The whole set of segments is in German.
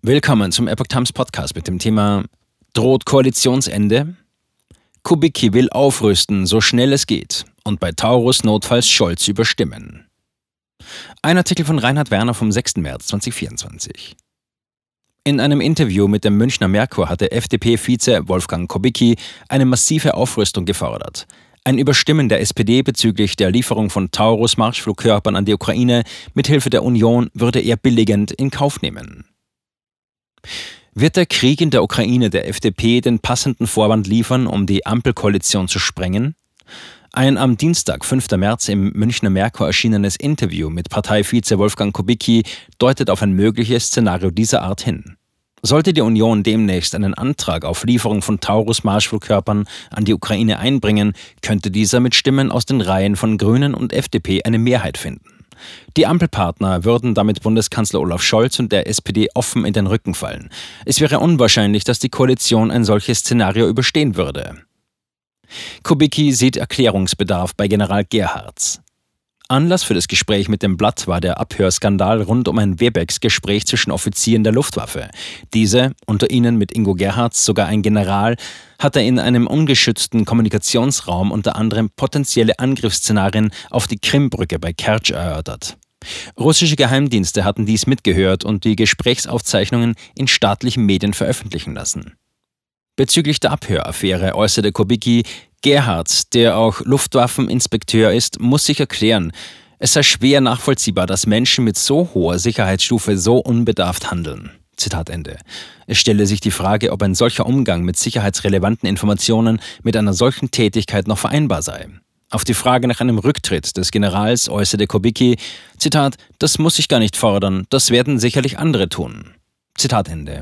Willkommen zum Epoch Times Podcast mit dem Thema: Droht Koalitionsende? Kubicki will aufrüsten, so schnell es geht, und bei Taurus notfalls Scholz überstimmen. Ein Artikel von Reinhard Werner vom 6. März 2024. In einem Interview mit dem Münchner Merkur hatte FDP-Vize Wolfgang Kubicki eine massive Aufrüstung gefordert. Ein Überstimmen der SPD bezüglich der Lieferung von Taurus-Marschflugkörpern an die Ukraine mithilfe der Union würde er billigend in Kauf nehmen. Wird der Krieg in der Ukraine der FDP den passenden Vorwand liefern, um die Ampelkoalition zu sprengen? Ein am Dienstag, 5. März im Münchner Merkur erschienenes Interview mit Parteivize Wolfgang Kubicki deutet auf ein mögliches Szenario dieser Art hin. Sollte die Union demnächst einen Antrag auf Lieferung von Taurus-Marschflugkörpern an die Ukraine einbringen, könnte dieser mit Stimmen aus den Reihen von Grünen und FDP eine Mehrheit finden. Die Ampelpartner würden damit Bundeskanzler Olaf Scholz und der SPD offen in den Rücken fallen. Es wäre unwahrscheinlich, dass die Koalition ein solches Szenario überstehen würde. Kubicki sieht Erklärungsbedarf bei General Gerhards. Anlass für das Gespräch mit dem Blatt war der Abhörskandal rund um ein Webex-Gespräch zwischen Offizieren der Luftwaffe. Diese, unter ihnen mit Ingo Gerhards sogar ein General, hatte in einem ungeschützten Kommunikationsraum unter anderem potenzielle Angriffsszenarien auf die Krimbrücke bei Kertsch erörtert. Russische Geheimdienste hatten dies mitgehört und die Gesprächsaufzeichnungen in staatlichen Medien veröffentlichen lassen. Bezüglich der Abhöraffäre äußerte Kubicki: Gerhards, der auch Luftwaffeninspekteur ist, muss sich erklären. Es sei schwer nachvollziehbar, dass Menschen mit so hoher Sicherheitsstufe so unbedarft handeln. Zitat Ende. Es stelle sich die Frage, ob ein solcher Umgang mit sicherheitsrelevanten Informationen mit einer solchen Tätigkeit noch vereinbar sei. Auf die Frage nach einem Rücktritt des Generals äußerte Kubicki: Zitat, das muss ich gar nicht fordern, das werden sicherlich andere tun. Zitat Ende.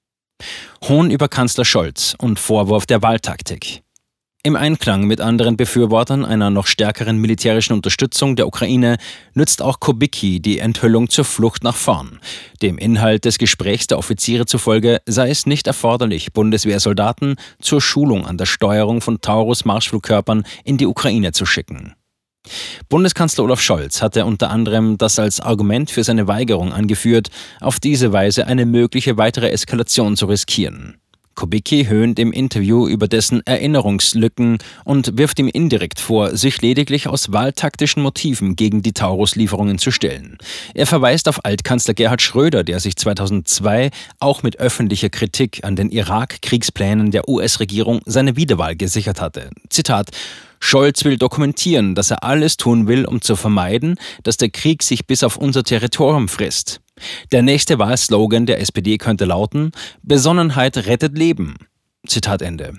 Hohn über Kanzler Scholz und Vorwurf der Wahltaktik. Im Einklang mit anderen Befürwortern einer noch stärkeren militärischen Unterstützung der Ukraine nützt auch Kubicki die Enthüllung zur Flucht nach vorn. Dem Inhalt des Gesprächs der Offiziere zufolge sei es nicht erforderlich, Bundeswehrsoldaten zur Schulung an der Steuerung von Taurus-Marschflugkörpern in die Ukraine zu schicken. Bundeskanzler Olaf Scholz hatte unter anderem das als Argument für seine Weigerung angeführt, auf diese Weise eine mögliche weitere Eskalation zu riskieren. Kubicki höhnt im Interview über dessen Erinnerungslücken und wirft ihm indirekt vor, sich lediglich aus wahltaktischen Motiven gegen die Taurus-Lieferungen zu stellen. Er verweist auf Altkanzler Gerhard Schröder, der sich 2002 auch mit öffentlicher Kritik an den Irak-Kriegsplänen der US-Regierung seine Wiederwahl gesichert hatte. Zitat: Scholz will dokumentieren, dass er alles tun will, um zu vermeiden, dass der Krieg sich bis auf unser Territorium frisst. Der nächste Wahlslogan der SPD könnte lauten: Besonnenheit rettet Leben. Zitat Ende.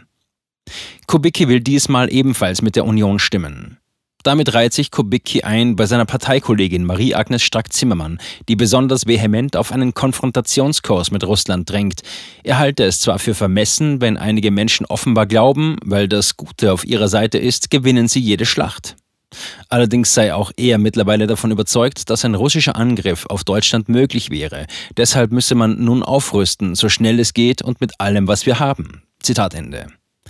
Kubicki will diesmal ebenfalls mit der Union stimmen. Damit reiht sich Kubicki ein bei seiner Parteikollegin Marie-Agnes Strack-Zimmermann, die besonders vehement auf einen Konfrontationskurs mit Russland drängt. Er halte es zwar für vermessen, wenn einige Menschen offenbar glauben, weil das Gute auf ihrer Seite ist, gewinnen sie jede Schlacht. Allerdings sei auch er mittlerweile davon überzeugt, dass ein russischer Angriff auf Deutschland möglich wäre. Deshalb müsse man nun aufrüsten, so schnell es geht und mit allem, was wir haben. Zitat Ende.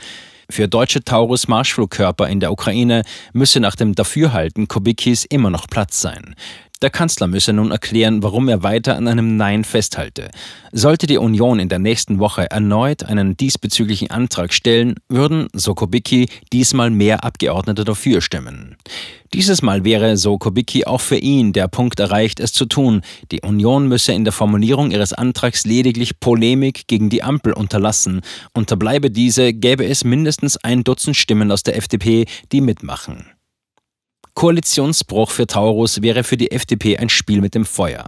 Für deutsche Taurus-Marschflugkörper in der Ukraine müsse nach dem Dafürhalten Kubickis immer noch Platz sein. Der Kanzler müsse nun erklären, warum er weiter an einem Nein festhalte. Sollte die Union in der nächsten Woche erneut einen diesbezüglichen Antrag stellen, würden, so Kubicki, diesmal mehr Abgeordnete dafür stimmen. Dieses Mal wäre, so Kubicki, auch für ihn der Punkt erreicht, es zu tun. Die Union müsse in der Formulierung ihres Antrags lediglich Polemik gegen die Ampel unterlassen. Unterbleibe diese, gäbe es mindestens 1 Dutzend Stimmen aus der FDP, die mitmachen. Koalitionsbruch für Taurus wäre für die FDP ein Spiel mit dem Feuer.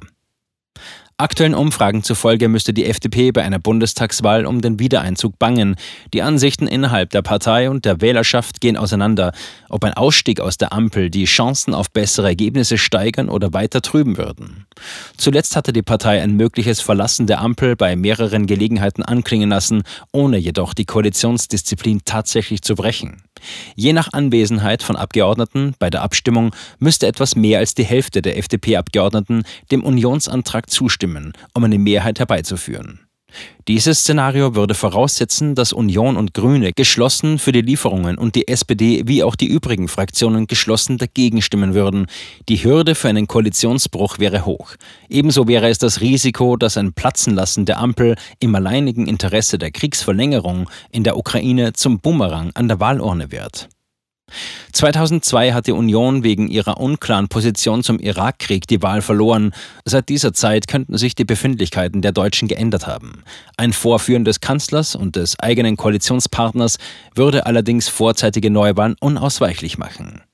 Aktuellen Umfragen zufolge müsste die FDP bei einer Bundestagswahl um den Wiedereinzug bangen. Die Ansichten innerhalb der Partei und der Wählerschaft gehen auseinander, ob ein Ausstieg aus der Ampel die Chancen auf bessere Ergebnisse steigern oder weiter trüben würden. Zuletzt hatte die Partei ein mögliches Verlassen der Ampel bei mehreren Gelegenheiten anklingen lassen, ohne jedoch die Koalitionsdisziplin tatsächlich zu brechen. Je nach Anwesenheit von Abgeordneten bei der Abstimmung müsste etwas mehr als die Hälfte der FDP-Abgeordneten dem Unionsantrag zustimmen, um eine Mehrheit herbeizuführen. Dieses Szenario würde voraussetzen, dass Union und Grüne geschlossen für die Lieferungen und die SPD wie auch die übrigen Fraktionen geschlossen dagegen stimmen würden. Die Hürde für einen Koalitionsbruch wäre hoch. Ebenso wäre es das Risiko, dass ein Platzenlassen der Ampel im alleinigen Interesse der Kriegsverlängerung in der Ukraine zum Bumerang an der Wahlurne wird. 2002 hat die Union wegen ihrer unklaren Position zum Irakkrieg die Wahl verloren. Seit dieser Zeit könnten sich die Befindlichkeiten der Deutschen geändert haben. Ein Vorführen des Kanzlers und des eigenen Koalitionspartners würde allerdings vorzeitige Neuwahlen unausweichlich machen.